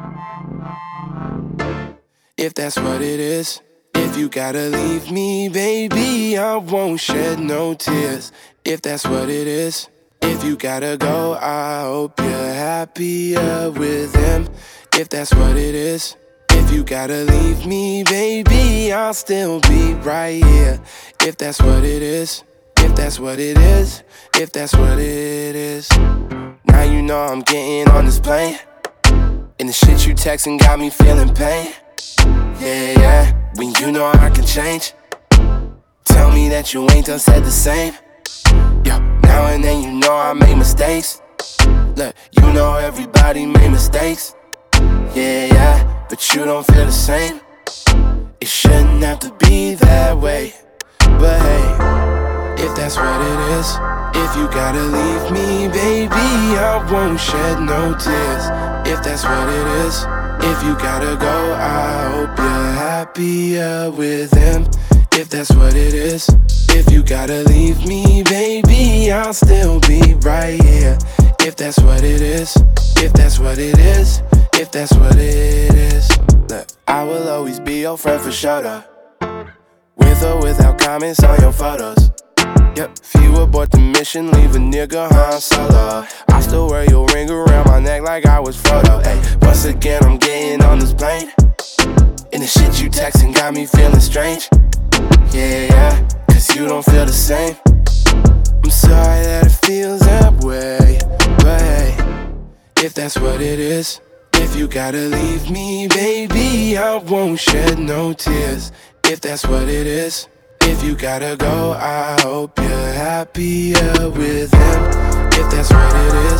If that's what it is, if you gotta leave me, baby, I won't shed no tears. If that's what it is, if you gotta go, I hope you're happier with him. If that's what it is, if you gotta leave me, baby, I'll still be right here. If that's what it is, if that's what it is, if that's what it is. Now you know I'm getting on this plane, and the shit you texting got me feeling pain. Yeah, yeah, when you know I can change. Tell me that you ain't done said the same. Yo, now and then you know I make mistakes. Look, you know everybody made mistakes. Yeah, yeah, but you don't feel the same. It shouldn't have to be that way. But hey, if that's what it is, if you gotta leave me, baby, I won't shed no tears. If that's what it is, if you gotta go, I hope you're happier with him. If that's what it is, if you gotta leave me, baby, I'll still be right here. If that's what it is, if that's what it is, if that's what it is. Look, I will always be your friend for sure, though. With or without comments on your photos. Yep, if you abort the mission, leave a nigga Han Solo. I still wear your ring around my neck like I was Frodo. Ay, once again, I'm getting on this plane, and the shit you texting got me feeling strange. Yeah, yeah, cause you don't feel the same. I'm sorry that it feels that way. But hey, if that's what it is, if you gotta leave me, baby, I won't shed no tears. If that's what it is, if you gotta go, I hope you're happier with him. If that's what it is.